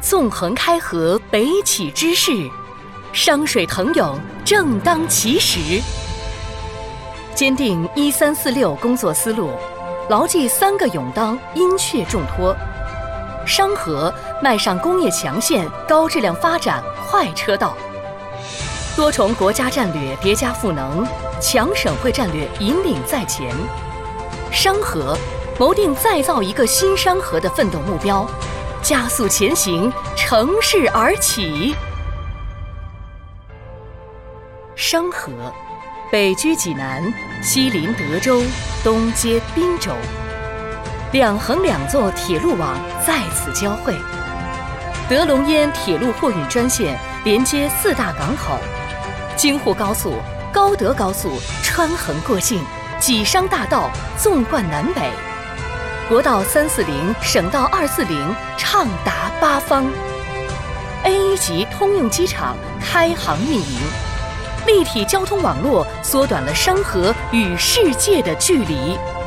纵横开合，北起之势，商水腾涌，正当其时。坚定1346工作思路，牢记3个勇当，殷切重托。商河迈上工业强县、高质量发展快车道，多重国家战略叠加赋能，强省会战略引领在前。商河谋定再造一个新商河的奋斗目标，加速前行，乘势而起。商河北居济南，西临德州，东接滨州，两横2座铁路网在此交汇。德龙烟铁路货运专线连接4大港口，京沪高速、高德高速穿横过境，济商大道纵贯南北，国道340、省道240畅达8方。A1级通用机场开航运营，立体交通网络缩短了商河与世界的距离。